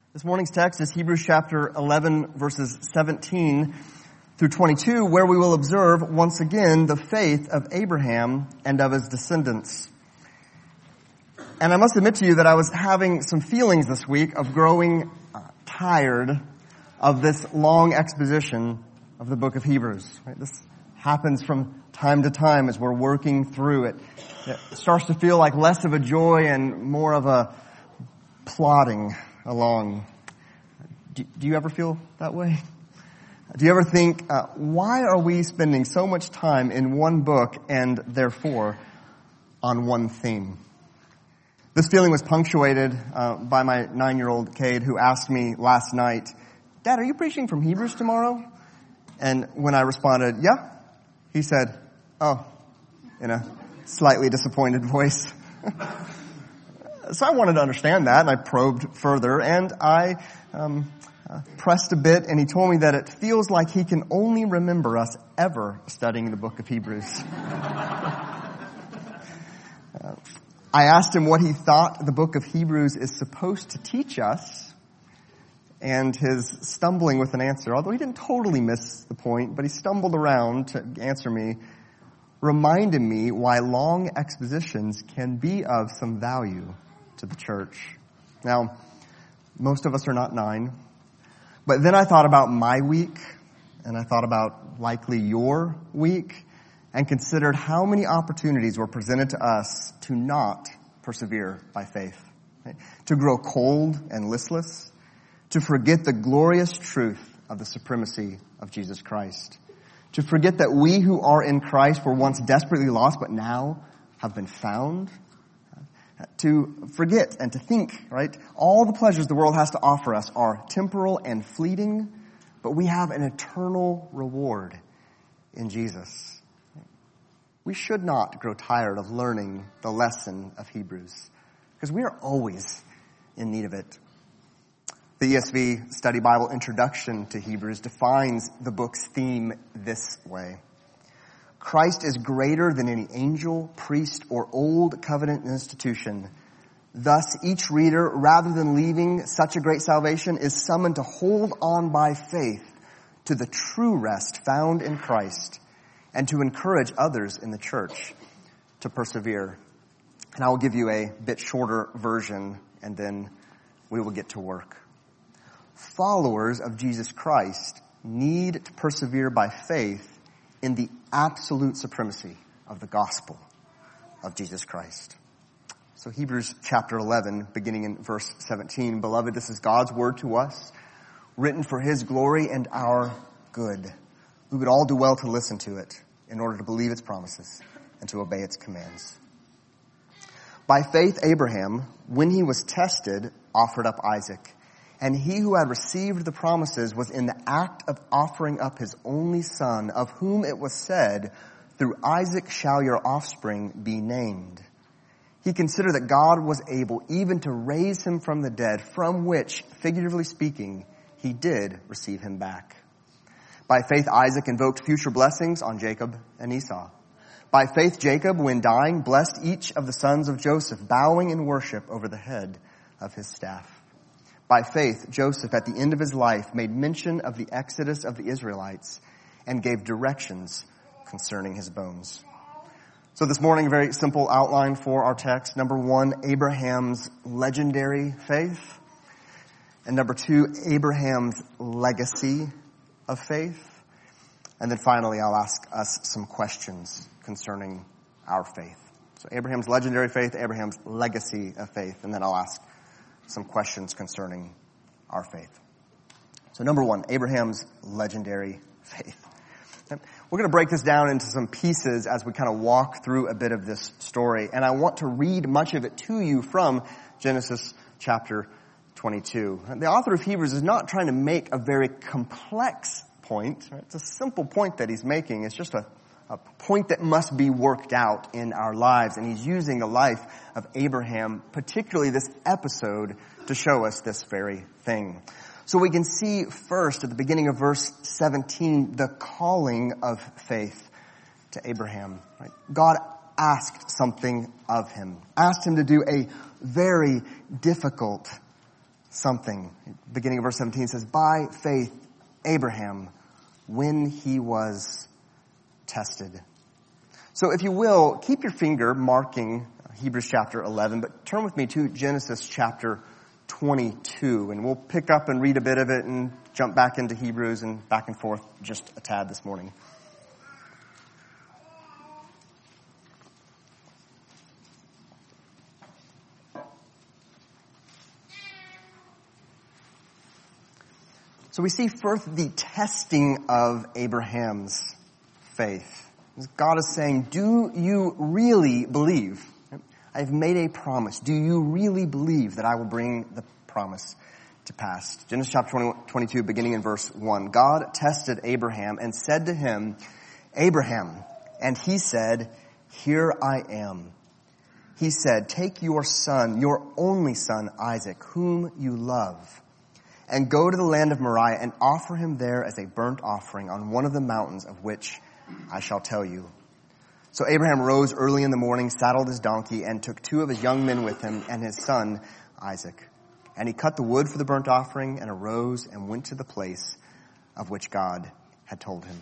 This morning's text is Hebrews chapter 11, verses 17 through 22, where we will observe once again the faith of Abraham and of his descendants. And I must admit to you that I was having some feelings this week of growing tired of this long exposition of the book of Hebrews. Right? This happens from time to time as we're working through it. It starts to feel like less of a joy and more of a plodding along. Do you ever feel that way? Do you ever think, why are we spending so much time in one book and therefore on one theme? This feeling was punctuated by my 9-year-old Cade, who asked me last night, "Dad, are you preaching from Hebrews tomorrow?" And when I responded, "Yeah," he said, "Oh," in a slightly disappointed voice. So I wanted to understand that, and I probed further, and I pressed a bit, and he told me that it feels like he can only remember us ever studying the book of Hebrews. I asked him what he thought the book of Hebrews is supposed to teach us, and his stumbling with an answer, although he didn't totally miss the point, but he stumbled around to answer me, reminded me why long expositions can be of some value to the church. Now, most of us are not 9, but then I thought about my week, and I thought about likely your week, and considered how many opportunities were presented to us to not persevere by faith, right? To grow cold and listless, to forget the glorious truth of the supremacy of Jesus Christ, to forget that we who are in Christ were once desperately lost, but now have been found, to forget and to think, right? All the pleasures the world has to offer us are temporal and fleeting, but we have an eternal reward in Jesus. We should not grow tired of learning the lesson of Hebrews, because we are always in need of it. The ESV Study Bible Introduction to Hebrews defines the book's theme this way: Christ is greater than any angel, priest, or old covenant institution. Thus, each reader, rather than leaving such a great salvation, is summoned to hold on by faith to the true rest found in Christ, and to encourage others in the church to persevere. And I will give you a bit shorter version, and then we will get to work. Followers of Jesus Christ need to persevere by faith in the absolute supremacy of the gospel of Jesus Christ. So Hebrews chapter 11, beginning in verse 17. Beloved, this is God's word to us, written for his glory and our good. We would all do well to listen to it in order to believe its promises and to obey its commands. By faith, Abraham, when he was tested, offered up Isaac. And he who had received the promises was in the act of offering up his only son, of whom it was said, "Through Isaac shall your offspring be named." He considered that God was able even to raise him from the dead, from which, figuratively speaking, he did receive him back. By faith, Isaac invoked future blessings on Jacob and Esau. By faith, Jacob, when dying, blessed each of the sons of Joseph, bowing in worship over the head of his staff. By faith, Joseph, at the end of his life, made mention of the exodus of the Israelites and gave directions concerning his bones. So this morning, a very simple outline for our text. Number 1, Abraham's legendary faith. And number 2, Abraham's legacy of faith. And then finally, I'll ask us some questions concerning our faith. So Abraham's legendary faith, Abraham's legacy of faith, and then I'll ask some questions concerning our faith. So number 1, Abraham's legendary faith. We're going to break this down into some pieces as we kind of walk through a bit of this story. And I want to read much of it to you from Genesis chapter 22. The author of Hebrews is not trying to make a very complex point. It's a simple point that he's making. It's just a point that must be worked out in our lives. And he's using the life of Abraham, particularly this episode, to show us this very thing. So we can see first at the beginning of verse 17, the calling of faith to Abraham. Right? God asked something of him, asked him to do a very difficult something. Beginning of verse 17 says, by faith, Abraham, when he was tested. So if you will, keep your finger marking Hebrews chapter 11, but turn with me to Genesis chapter 22, and we'll pick up and read a bit of it and jump back into Hebrews and back and forth just a tad this morning. So we see first the testing of Abraham's faith. God is saying, do you really believe? I've made a promise. Do you really believe that I will bring the promise to pass? Genesis chapter 22, beginning in verse 1. God tested Abraham and said to him, Abraham, and he said, here I am. He said, take your son, your only son, Isaac, whom you love, and go to the land of Moriah and offer him there as a burnt offering on one of the mountains of which I shall tell you. So Abraham rose early in the morning, saddled his donkey, and took 2 of his young men with him and his son Isaac. And he cut the wood for the burnt offering and arose and went to the place of which God had told him.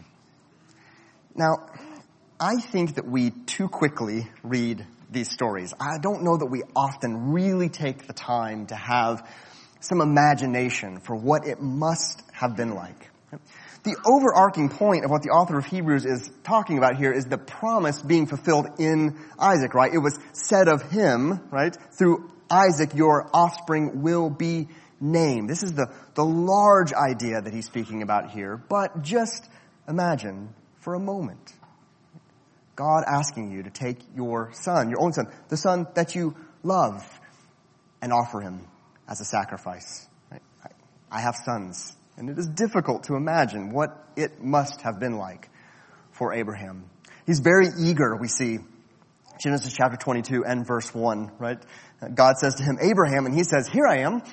Now, I think that we too quickly read these stories. I don't know that we often really take the time to have some imagination for what it must have been like. The overarching point of what the author of Hebrews is talking about here is the promise being fulfilled in Isaac, right? It was said of him, right? Through Isaac, your offspring will be named. This is the large idea that he's speaking about here. But just imagine for a moment God asking you to take your son, your own son, the son that you love, and offer him as a sacrifice. Right? I have sons, and it is difficult to imagine what it must have been like for Abraham. He's very eager, we see, Genesis chapter 22 and verse 1, right? God says to him, Abraham, and he says, here I am.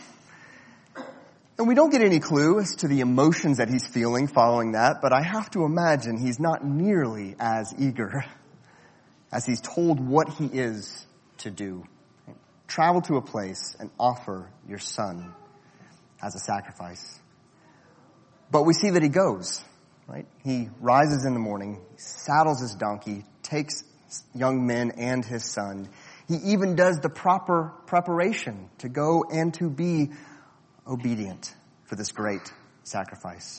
And we don't get any clue as to the emotions that he's feeling following that, but I have to imagine he's not nearly as eager as he's told what he is to do. Travel to a place and offer your son as a sacrifice. But we see that he goes, right? He rises in the morning, saddles his donkey, takes young men and his son. He even does the proper preparation to go and to be obedient for this great sacrifice.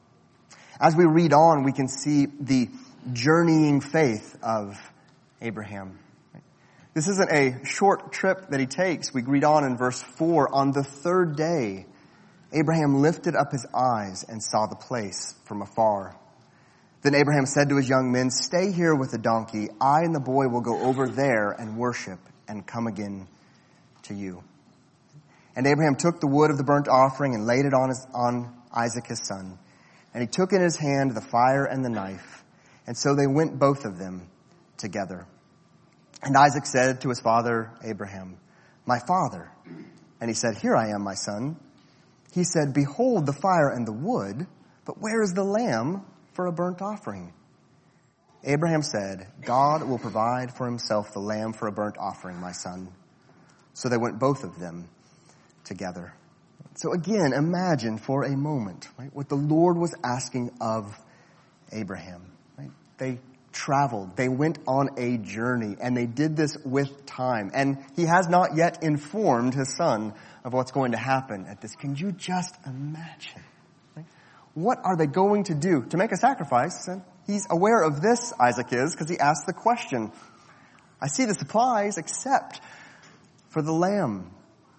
As we read on, we can see the journeying faith of Abraham. This isn't a short trip that he takes. We read on in verse 4, on the 3rd day, Abraham lifted up his eyes and saw the place from afar. Then Abraham said to his young men, stay here with the donkey. I and the boy will go over there and worship and come again to you. And Abraham took the wood of the burnt offering and laid it on Isaac his son. And he took in his hand the fire and the knife. And so they went both of them together. And Isaac said to his father Abraham, my father. And he said, here I am, my son. He said, behold the fire and the wood, but where is the lamb for a burnt offering? Abraham said, God will provide for himself the lamb for a burnt offering, my son. So they went both of them together. So again, imagine for a moment, right, what the Lord was asking of Abraham. Right? They traveled. They went on a journey, and they did this with time. And he has not yet informed his son of what's going to happen at this. Can you just imagine? Right? What are they going to do to make a sacrifice? And he's aware of this, Isaac is, because he asked the question. I see the supplies except for the lamb.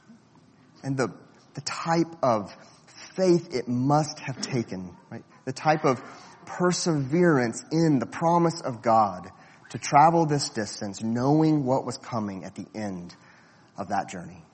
And the type of faith it must have taken, right? The type of perseverance in the promise of God to travel this distance, knowing what was coming at the end of that journey.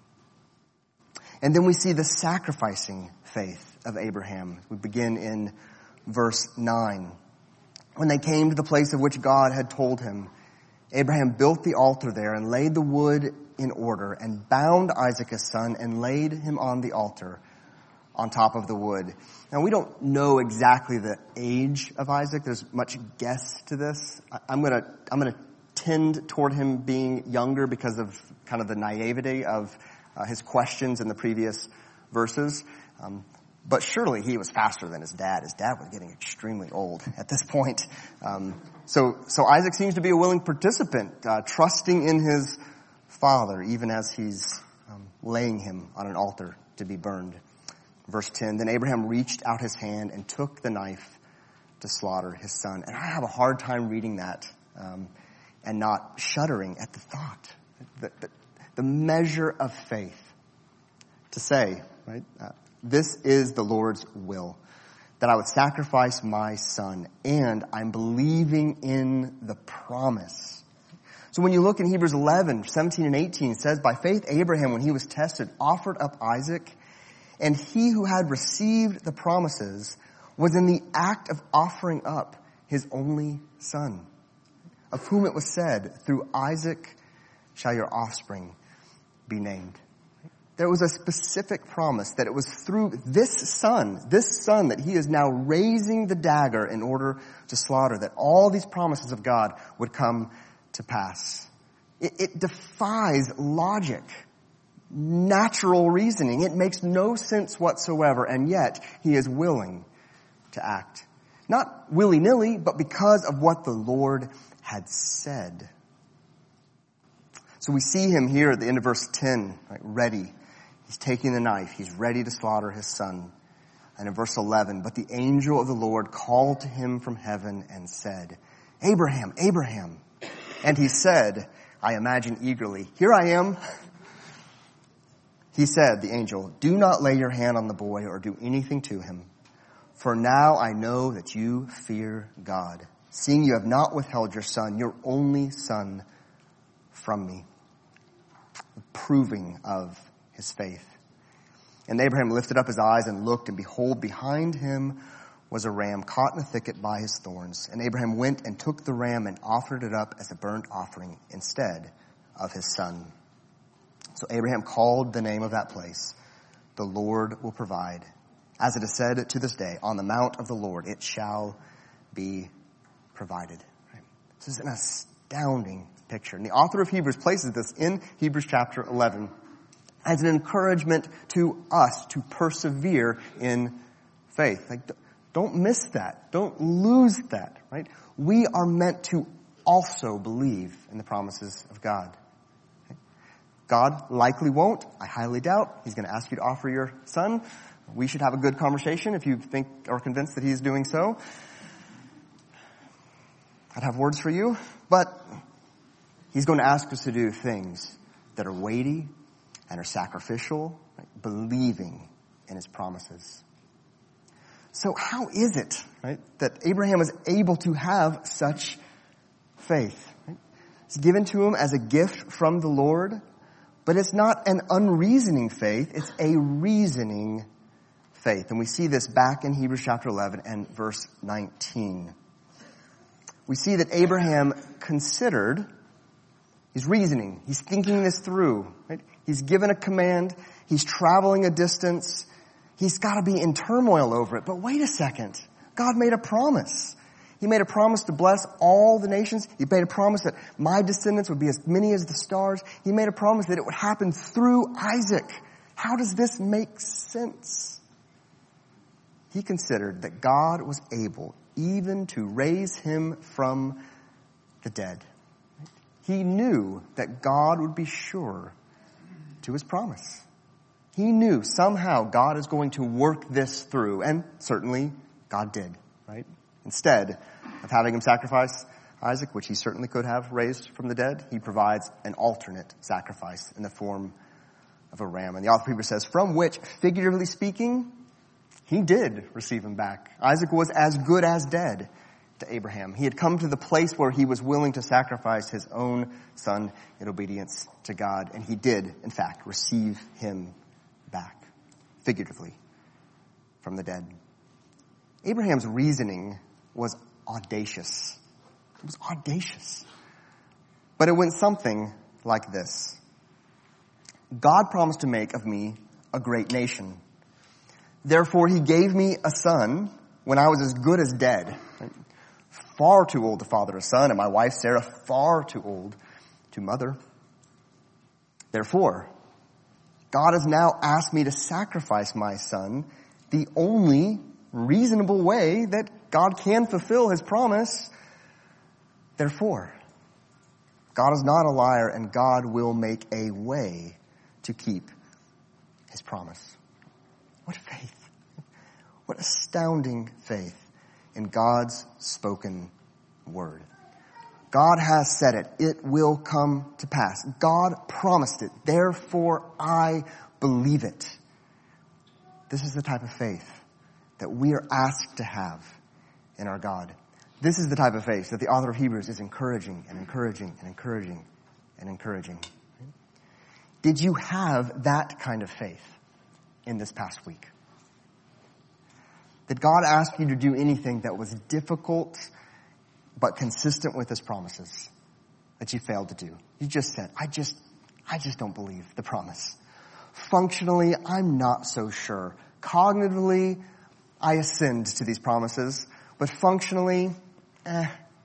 And then we see the sacrificing faith of Abraham. We begin in verse 9. When they came to the place of which God had told him, Abraham built the altar there and laid the wood in order and bound Isaac his son and laid him on the altar on top of the wood. Now, we don't know exactly the age of Isaac. There's much guess to this. I'm gonna tend toward him being younger because of kind of the naivety of his questions in the previous verses. But surely he was faster than his dad. His dad was getting extremely old at this point. So Isaac seems to be a willing participant, trusting in his father, even as he's laying him on an altar to be burned. Verse 10, then Abraham reached out his hand and took the knife to slaughter his son. And I have a hard time reading that and not shuddering at the thought, the measure of faith to say, right, this is the Lord's will, that I would sacrifice my son, and I'm believing in the promise. So when you look in Hebrews 11, 17 and 18, it says, by faith Abraham, when he was tested, offered up Isaac, and he who had received the promises was in the act of offering up his only son, of whom it was said, through Isaac shall your offspring be named. There was a specific promise that it was through this son that he is now raising the dagger in order to slaughter, that all these promises of God would come to pass. It defies logic, natural reasoning. It makes no sense whatsoever, and yet he is willing to act. Not willy-nilly, but because of what the Lord had said. So we see him here at the end of verse 10, right, ready. He's taking the knife. He's ready to slaughter his son. And in verse 11, but the angel of the Lord called to him from heaven and said, Abraham, Abraham. And he said, I imagine eagerly, here I am. He said, the angel, do not lay your hand on the boy or do anything to him. For now I know that you fear God, seeing you have not withheld your son, your only son, from me. The proving of his faith. And Abraham lifted up his eyes and looked, and behold, behind him was a ram caught in a thicket by his thorns. And Abraham went and took the ram and offered it up as a burnt offering instead of his son. So Abraham called the name of that place, the Lord will provide. As it is said to this day, on the mount of the Lord it shall be provided. Right? This is an astounding picture. And the author of Hebrews places this in Hebrews chapter 11 as an encouragement to us to persevere in faith. Like, don't miss that. Don't lose that, right? We are meant to also believe in the promises of God. Okay? God likely won't. I highly doubt. He's going to ask you to offer your son. We should have a good conversation if you think or are convinced that he's doing so. I'd have words for you, but he's going to ask us to do things that are weighty and are sacrificial, right? Believing in his promises. So how is it, right, that Abraham was able to have such faith? Right? It's given to him as a gift from the Lord, but it's not an unreasoning faith, it's a reasoning faith. And we see this back in Hebrews chapter 11 and verse 19. We see that Abraham considered, he's reasoning, he's thinking this through, right? He's given a command. He's traveling a distance. He's got to be in turmoil over it. But wait a second. God made a promise. He made a promise to bless all the nations. He made a promise that my descendants would be as many as the stars. He made a promise that it would happen through Isaac. How does this make sense? He considered that God was able even to raise him from the dead. He knew that God would be sure to his promise. He knew somehow God is going to work this through, and certainly God did, right? Instead of having him sacrifice Isaac, which he certainly could have raised from the dead, he provides an alternate sacrifice in the form of a ram. And the author of Hebrews says, from which, figuratively speaking, he did receive him back. Isaac was as good as dead to Abraham. He had come to the place where he was willing to sacrifice his own son in obedience to God. And he did, in fact, receive him back, figuratively, from the dead. Abraham's reasoning was audacious. It was audacious. But it went something like this. God promised to make of me a great nation. Therefore, he gave me a son when I was as good as dead. Far too old to father a son, and my wife Sarah far too old to mother. Therefore, God has now asked me to sacrifice my son, the only reasonable way that God can fulfill his promise. Therefore, God is not a liar, and God will make a way to keep his promise. What faith. What astounding faith in God's spoken word. God has said it. It will come to pass. God promised it. Therefore, I believe it. This is the type of faith that we are asked to have in our God. This is the type of faith that the author of Hebrews is encouraging and encouraging and encouraging and encouraging. Did you have that kind of faith in this past week? Did God ask you to do anything that was difficult but consistent with his promises that you failed to do? You just said, I just don't believe the promise. Functionally, I'm not so sure. Cognitively, I ascend to these promises, but functionally, And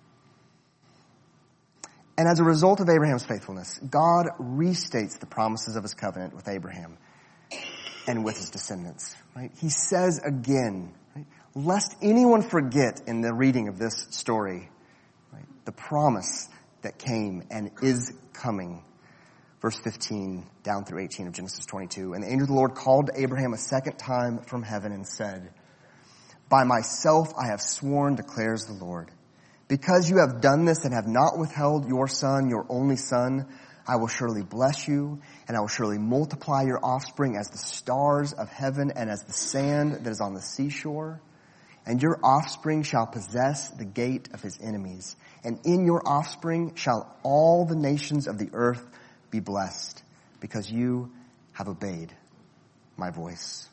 as a result of Abraham's faithfulness, God restates the promises of his covenant with Abraham and with his descendants. Right? He says again, right, lest anyone forget in the reading of this story, right, the promise that came and is coming. Verse 15 down through 18 of Genesis 22. And the angel of the Lord called to Abraham a second time from heaven and said, "By myself I have sworn, declares the Lord. Because you have done this and have not withheld your son, your only son, I will surely bless you, and I will surely multiply your offspring as the stars of heaven and as the sand that is on the seashore. And your offspring shall possess the gate of his enemies. And in your offspring shall all the nations of the earth be blessed, because you have obeyed my voice."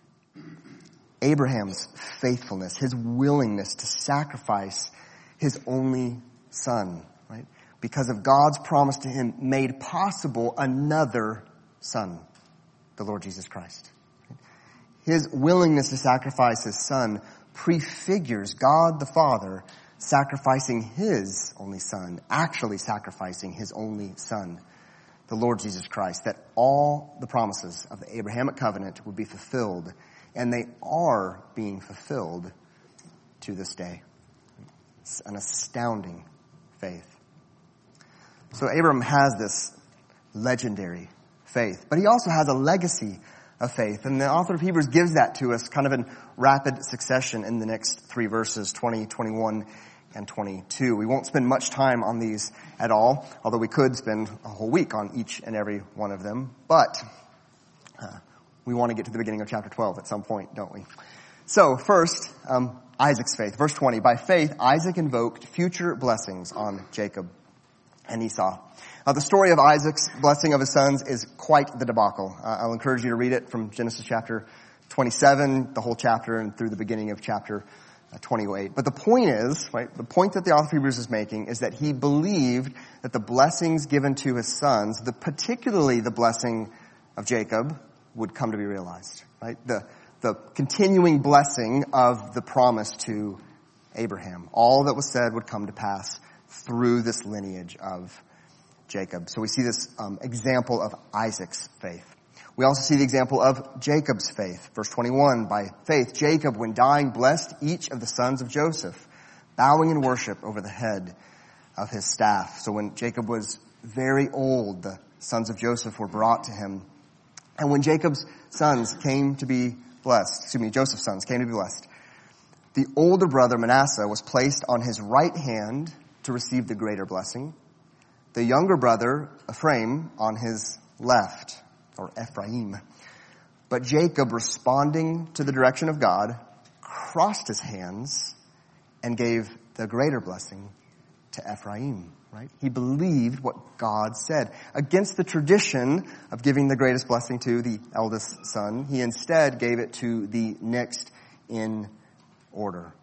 Abraham's faithfulness, his willingness to sacrifice his only son, right? Because of God's promise to him, made possible another son, the Lord Jesus Christ. His willingness to sacrifice his son prefigures God the Father sacrificing his only son, actually sacrificing his only son, the Lord Jesus Christ, that all the promises of the Abrahamic covenant would be fulfilled, and they are being fulfilled to this day. It's an astounding faith. So Abram has this legendary faith, but he also has a legacy of faith. And the author of Hebrews gives that to us kind of in rapid succession in the next three verses, 20, 21, and 22. We won't spend much time on these at all, although we could spend a whole week on each and every one of them. But we want to get to the beginning of chapter 12 at some point, don't we? So first, Isaac's faith. Verse 20, by faith, Isaac invoked future blessings on Jacob and Esau. Now, the story of Isaac's blessing of his sons is quite the debacle. I'll encourage you to read it from Genesis chapter 27, the whole chapter, and through the beginning of chapter 28. But the point is, right, the point that the author of Hebrews is making is that he believed that the blessings given to his sons, particularly the blessing of Jacob, would come to be realized, right? The continuing blessing of the promise to Abraham. All that was said would come to pass through this lineage of Jacob. So we see this example of Isaac's faith. We also see the example of Jacob's faith. Verse 21, by faith, Jacob, when dying, blessed each of the sons of Joseph, bowing in worship over the head of his staff. So when Jacob was very old, the sons of Joseph were brought to him. And when Jacob's sons came to be blessed, Joseph's sons came to be blessed, the older brother Manasseh was placed on his right hand to receive the greater blessing. The younger brother Ephraim on his left, or Ephraim. But Jacob, responding to the direction of God, crossed his hands and gave the greater blessing to Ephraim, right? He believed what God said. Against the tradition of giving the greatest blessing to the eldest son, he instead gave it to the next in order.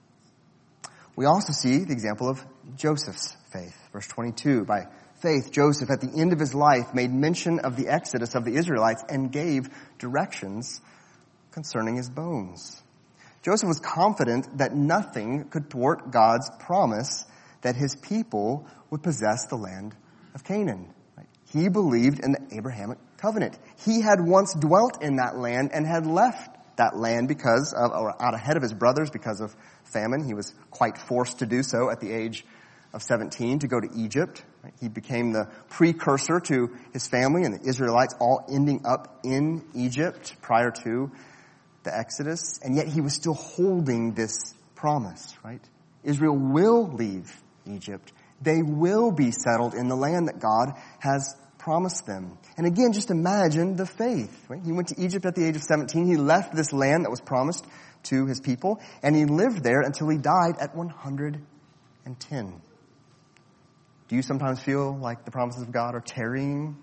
We also see the example of Joseph's faith. Verse 22, by faith, Joseph, at the end of his life, made mention of the exodus of the Israelites and gave directions concerning his bones. Joseph was confident that nothing could thwart God's promise that his people would possess the land of Canaan. He believed in the Abrahamic covenant. He had once dwelt in that land and had left that land out ahead of his brothers because of famine. He was quite forced to do so at the age of 17 to go to Egypt. He became the precursor to his family and the Israelites all ending up in Egypt prior to the Exodus. And yet he was still holding this promise, right? Israel will leave Egypt. They will be settled in the land that God has promised them. And again, just imagine the faith. Right? He went to Egypt at the age of 17. He left this land that was promised to his people, and he lived there until he died at 110. Do you sometimes feel like the promises of God are tarrying?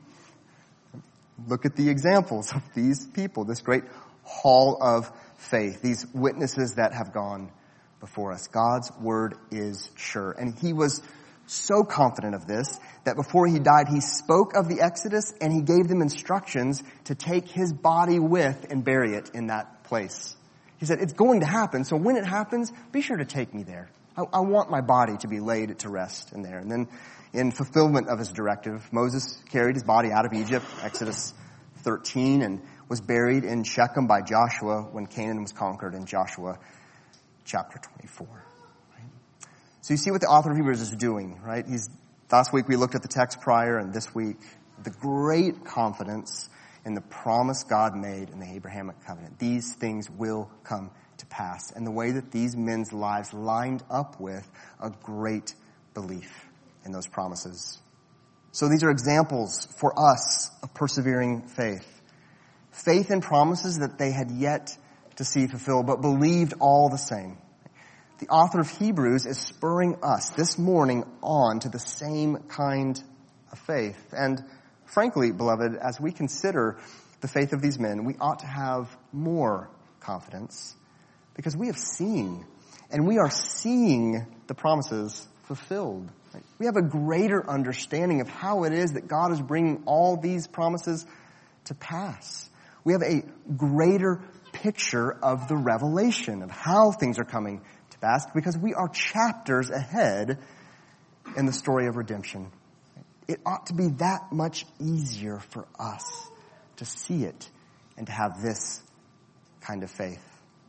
Look at the examples of these people, this great hall of faith, these witnesses that have gone before us. God's word is sure. And he was so confident of this that before he died, he spoke of the Exodus and he gave them instructions to take his body with and bury it in that place. He said, it's going to happen, so when it happens, be sure to take me there. I want my body to be laid to rest in there. And then in fulfillment of his directive, Moses carried his body out of Egypt, Exodus 13, and was buried in Shechem by Joshua when Canaan was conquered in Joshua chapter 24. So you see what the author of Hebrews is doing, right? Last week we looked at the text prior, and this week, the great confidence in the promise God made in the Abrahamic covenant. These things will come to pass. And the way that these men's lives lined up with a great belief in those promises. So these are examples for us of persevering faith. Faith in promises that they had yet to see fulfilled, but believed all the same. The author of Hebrews is spurring us this morning on to the same kind of faith. And frankly, beloved, as we consider the faith of these men, we ought to have more confidence because we have seen, and we are seeing the promises fulfilled. We have a greater understanding of how it is that God is bringing all these promises to pass. We have a greater picture of the revelation of how things are coming to pass because we are chapters ahead in the story of redemption. It ought to be that much easier for us to see it and to have this kind of faith.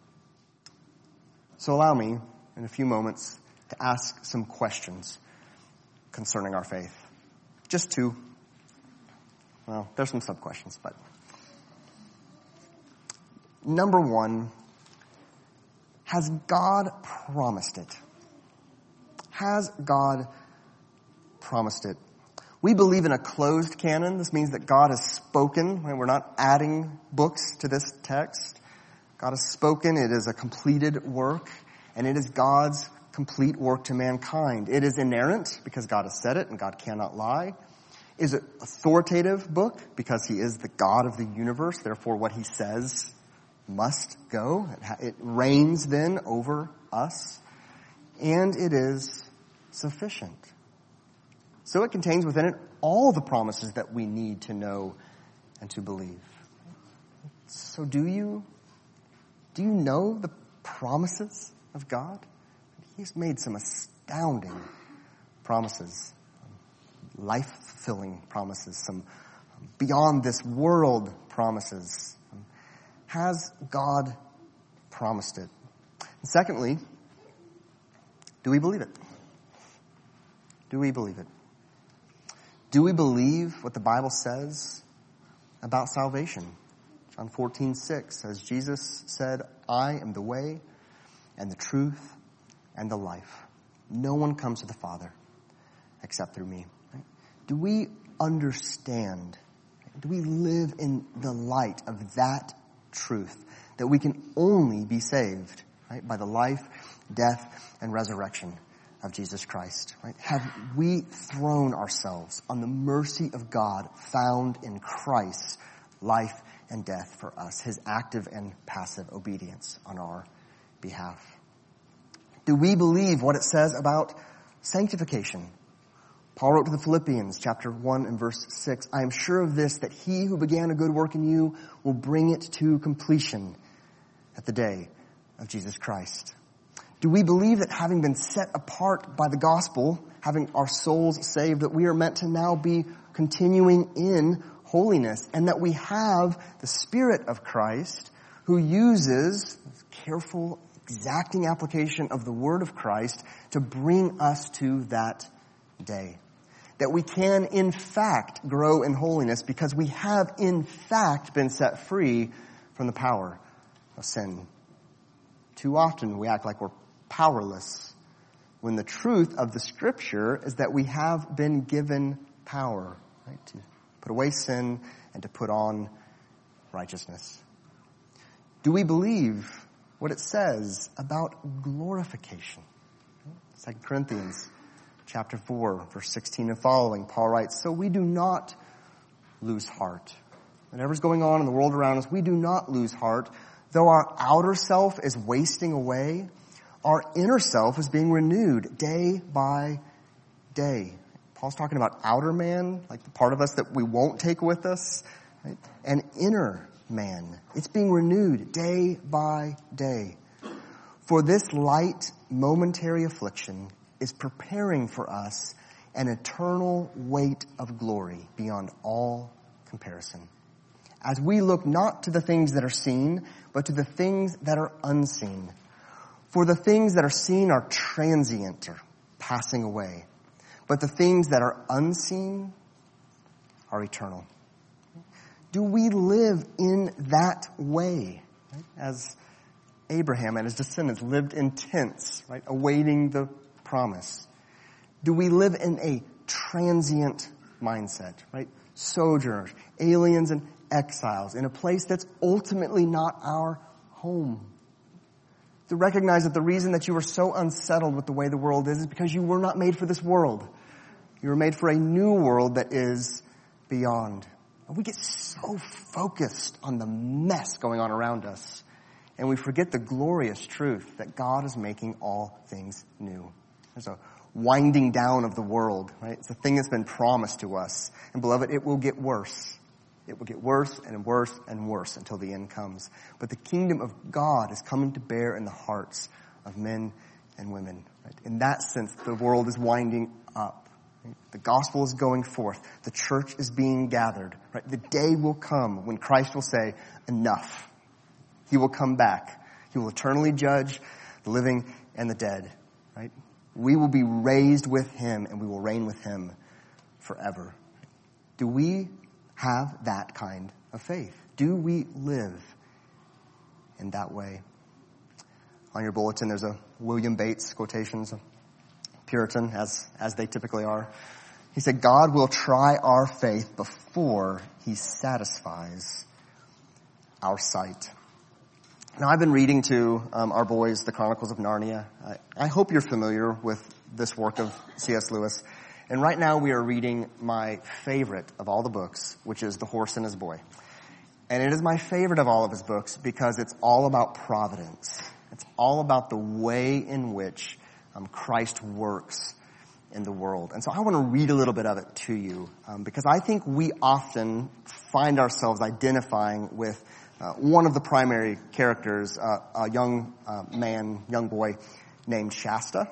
So allow me, in a few moments, to ask some questions concerning our faith. Just two. Well, there's some sub-questions, but number one, has God promised it? Has God promised it? We believe in a closed canon. This means that God has spoken. We're not adding books to this text. God has spoken. It is a completed work, and it is God's complete work to mankind. It is inerrant because God has said it and God cannot lie. Is it authoritative book because he is the God of the universe? Therefore, what he says must go. It reigns then over us. And it is sufficient. So it contains within it all the promises that we need to know and to believe. So do you know the promises of God? He's made some astounding promises, life-fulfilling promises, some beyond this world promises. Has God promised it? And secondly, do we believe it? Do we believe it? Do we believe what the Bible says about salvation? John 14:6 says, Jesus said, I am the way and the truth and the life. No one comes to the Father except through me. Right? Do we understand? Do we live in the light of that truth? That we can only be saved, right, by the life, death, and resurrection of Jesus Christ. Right? Have we thrown ourselves on the mercy of God found in Christ's life and death for us, his active and passive obedience on our behalf? Do we believe what it says about sanctification? Paul wrote to the Philippians, chapter 1 and verse 6, I am sure of this, that he who began a good work in you will bring it to completion at the day of Jesus Christ. Do we believe that having been set apart by the gospel, having our souls saved, that we are meant to now be continuing in holiness, and that we have the Spirit of Christ who uses careful, exacting application of the Word of Christ to bring us to that day. That we can, in fact, grow in holiness because we have, in fact, been set free from the power of sin. Too often we act like we're powerless, when the truth of the Scripture is that we have been given power, right, to put away sin and to put on righteousness. Do we believe what it says about glorification? 2 Corinthians chapter 4, verse 16 and following, Paul writes, "So we do not lose heart." Whatever's going on in the world around us, we do not lose heart. Though our outer self is wasting away, our inner self is being renewed day by day. Paul's talking about outer man, like the part of us that we won't take with us, right? And inner man. It's being renewed day by day. For this light, momentary affliction is preparing for us an eternal weight of glory beyond all comparison. As we look not to the things that are seen, but to the things that are unseen. For the things that are seen are transient, or passing away. But the things that are unseen are eternal. Do we live in that way? Right? As Abraham and his descendants lived in tents, right, awaiting the promise. Do we live in a transient mindset, right? Sojourners, aliens and exiles in a place that's ultimately not our home. To recognize that the reason that you are so unsettled with the way the world is because you were not made for this world. You were made for a new world that is beyond. And we get so focused on the mess going on around us, and we forget the glorious truth that God is making all things new. There's a winding down of the world, right? It's a thing that's been promised to us. And beloved, it will get worse. It will get worse and worse and worse until the end comes. But the kingdom of God is coming to bear in the hearts of men and women. Right? In that sense, the world is winding up. Right? The gospel is going forth. The church is being gathered. Right? The day will come when Christ will say, enough. He will come back. He will eternally judge the living and the dead. Right? We will be raised with him, and we will reign with him forever. Do we have that kind of faith? Do we live in that way? On your bulletin, there's a William Bates quotation, a Puritan, as they typically are. He said, "God will try our faith before he satisfies our sight." Now, I've been reading to our boys the Chronicles of Narnia. I hope you're familiar with this work of C.S. Lewis. And right now we are reading my favorite of all the books, which is The Horse and His Boy. And it is my favorite of all of his books because it's all about providence. It's all about the way in which Christ works in the world. And so I want to read a little bit of it to you because I think we often find ourselves identifying with one of the primary characters, a young boy named Shasta.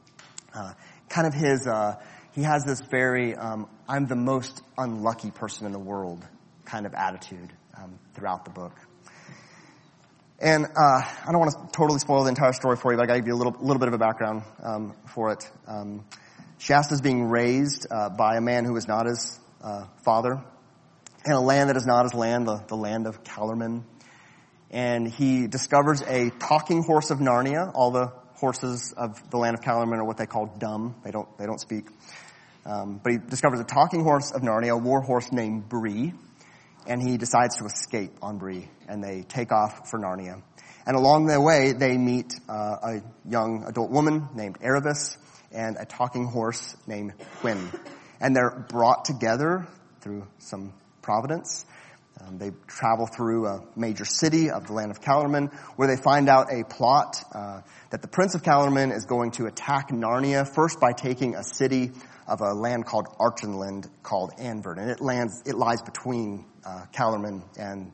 He has this very, I'm the most unlucky person in the world kind of attitude throughout the book. And I don't want to totally spoil the entire story for you, but I got to give you a little bit of a background for it. Shasta's being raised by a man who is not his father in a land that is not his land, the land of Calormen. And he discovers a talking horse of Narnia. All the horses of the land of Calormen are what they call dumb. They don't speak. But he discovers a talking horse of Narnia, a war horse named Bree, and he decides to escape on Bree, and they take off for Narnia. And along their way, they meet a young adult woman named Erebus and a talking horse named Hwin. And they're brought together through some providence. They travel through a major city of the land of Calormen, where they find out a plot that the Prince of Calormen is going to attack Narnia, first by taking a city of a land called Archenland called Anvert. And it lies between Calormen and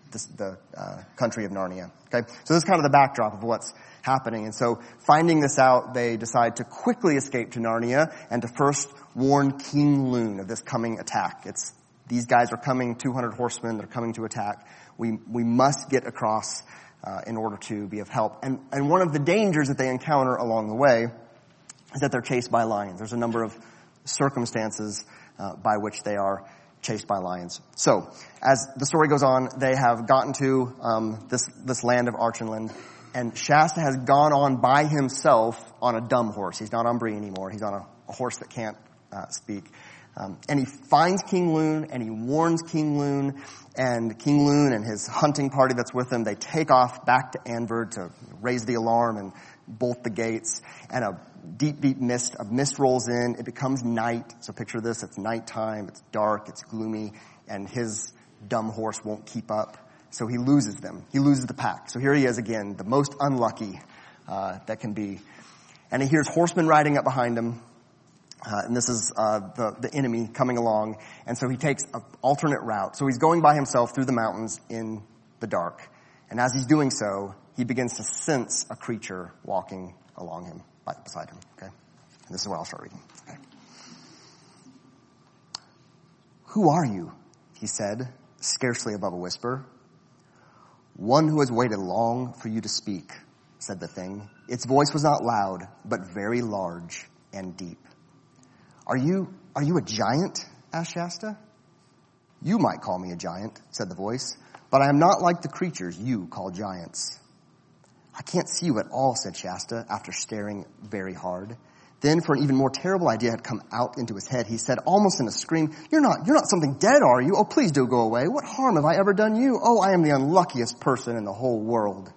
the country of Narnia. Okay, so this is kind of the backdrop of what's happening. And so finding this out, they decide to quickly escape to Narnia and to first warn King Lune of this coming attack. These guys are coming, 200 horsemen, they're coming to attack. We must get across in order to be of help. And one of the dangers that they encounter along the way is that they're chased by lions. There's a number of circumstances by which they are chased by lions. So, as the story goes on, they have gotten to this land of Archenland, and Shasta has gone on by himself on a dumb horse. He's not on Bree anymore. He's on a horse that can't speak. And he finds King Lune, and he warns King Lune, and King Lune and his hunting party that's with him, they take off back to Anverd to raise the alarm and bolt the gates, and a deep mist rolls in. It becomes night. So picture this, it's nighttime, it's dark, it's gloomy, and his dumb horse won't keep up. So he loses them. He loses the pack. So here he is again, the most unlucky that can be. And he hears horsemen riding up behind him. And this is the enemy coming along. And so he takes an alternate route. So he's going by himself through the mountains in the dark. And as he's doing so, he begins to sense a creature walking along him, beside him. Okay? And this is where I'll start reading. Okay. "Who are you?" he said, scarcely above a whisper. "One who has waited long for you to speak," said the thing. Its voice was not loud, but very large and deep. Are you a giant?" asked Shasta. "You might call me a giant," said the voice, "but I am not like the creatures you call giants." "I can't see you at all," said Shasta, after staring very hard. Then, for an even more terrible idea had come out into his head, he said, almost in a scream, You're not something dead, are you? Oh, please do go away. What harm have I ever done you? Oh, I am the unluckiest person in the whole world."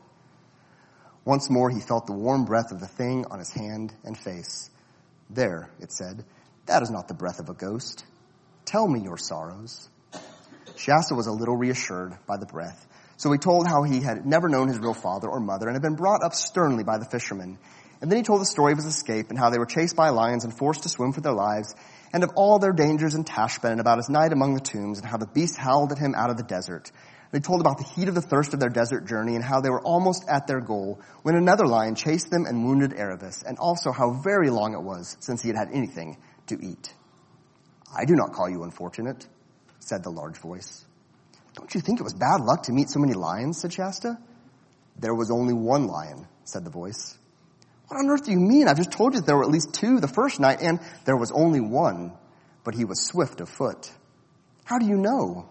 Once more he felt the warm breath of the thing on his hand and face. "There," it said, "that is not the breath of a ghost. Tell me your sorrows." Shasta was a little reassured by the breath. So he told how he had never known his real father or mother and had been brought up sternly by the fishermen. And then he told the story of his escape and how they were chased by lions and forced to swim for their lives, and of all their dangers in Tashbin and about his night among the tombs and how the beasts howled at him out of the desert. They told about the heat of the thirst of their desert journey and how they were almost at their goal when another lion chased them and wounded Erebus, and also how very long it was since he had had anything to eat. "I do not call you unfortunate," said the large voice. "Don't you think it was bad luck to meet so many lions?" said Shasta. "There was only one lion," said the voice. "What on earth do you mean? I've just told you that there were at least two the first night, and there was only one, but he was swift of foot." "How do you know?"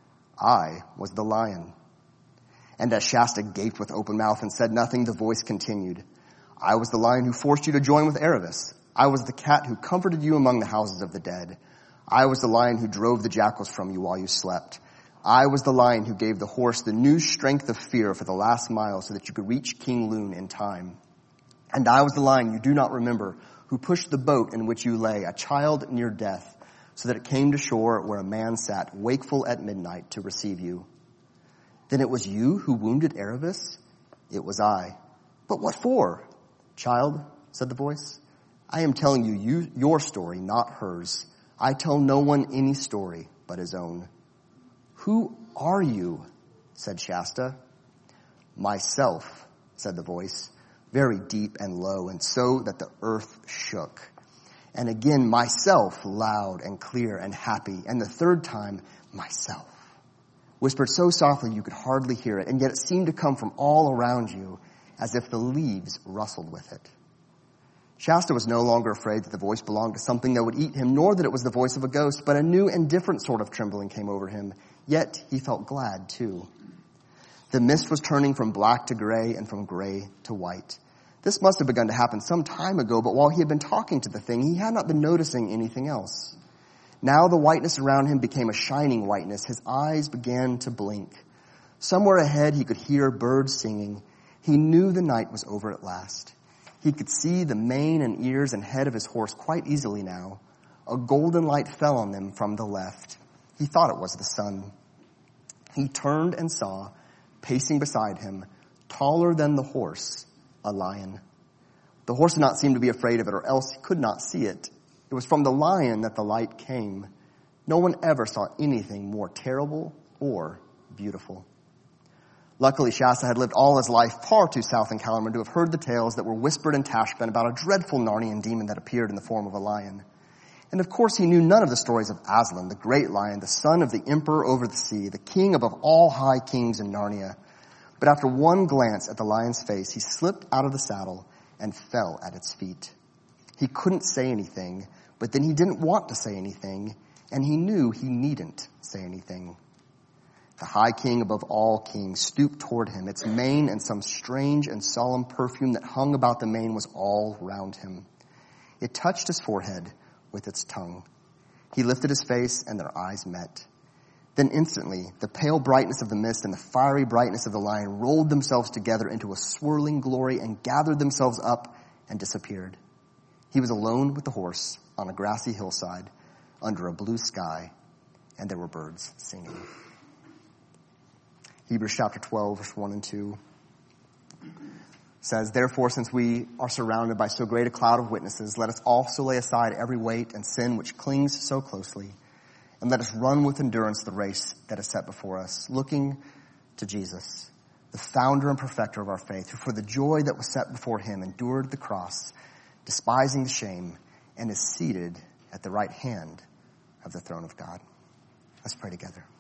"I was the lion." And as Shasta gaped with open mouth and said nothing, the voice continued. "I was the lion who forced you to join with Erebus. I was the cat who comforted you among the houses of the dead. I was the lion who drove the jackals from you while you slept. I was the lion who gave the horse the new strength of fear for the last mile so that you could reach King Lune in time. And I was the lion you do not remember who pushed the boat in which you lay, a child near death, so that it came to shore where a man sat wakeful at midnight to receive you. Then it was you who wounded Erebus? It was I. But what for?" "Child," said the voice, "I am telling you your story, not hers. I tell no one any story but his own." "Who are you?" said Shasta. "Myself," said the voice, very deep and low, and so that the earth shook. And again, "myself," loud and clear and happy, and the third time, "myself," whispered so softly you could hardly hear it, and yet it seemed to come from all around you, as if the leaves rustled with it. Shasta was no longer afraid that the voice belonged to something that would eat him, nor that it was the voice of a ghost, but a new and different sort of trembling came over him. Yet he felt glad, too. The mist was turning from black to gray and from gray to white. This must have begun to happen some time ago, but while he had been talking to the thing, he had not been noticing anything else. Now the whiteness around him became a shining whiteness. His eyes began to blink. Somewhere ahead he could hear birds singing. He knew the night was over at last. He could see the mane and ears and head of his horse quite easily now. A golden light fell on them from the left. He thought it was the sun. He turned and saw, pacing beside him, taller than the horse, a lion. The horse did not seem to be afraid of it, or else he could not see it. It was from the lion that the light came. No one ever saw anything more terrible or beautiful. Luckily, Shasta had lived all his life far too south in Calormen to have heard the tales that were whispered in Tashbaan about a dreadful Narnian demon that appeared in the form of a lion. And of course, he knew none of the stories of Aslan, the great lion, the son of the emperor over the sea, the king above all high kings in Narnia. But after one glance at the lion's face, he slipped out of the saddle and fell at its feet. He couldn't say anything, but then he didn't want to say anything, and he knew he needn't say anything. The high king above all kings stooped toward him. Its mane and some strange and solemn perfume that hung about the mane was all round him. It touched his forehead with its tongue. He lifted his face, and their eyes met. Then instantly, the pale brightness of the mist and the fiery brightness of the lion rolled themselves together into a swirling glory and gathered themselves up and disappeared. He was alone with the horse on a grassy hillside under a blue sky, and there were birds singing. Hebrews chapter 12, verse 1 and 2 says, "Therefore, since we are surrounded by so great a cloud of witnesses, let us also lay aside every weight and sin which clings so closely, and let us run with endurance the race that is set before us, looking to Jesus, the founder and perfecter of our faith, who for the joy that was set before him endured the cross, despising the shame, and is seated at the right hand of the throne of God." Let's pray together.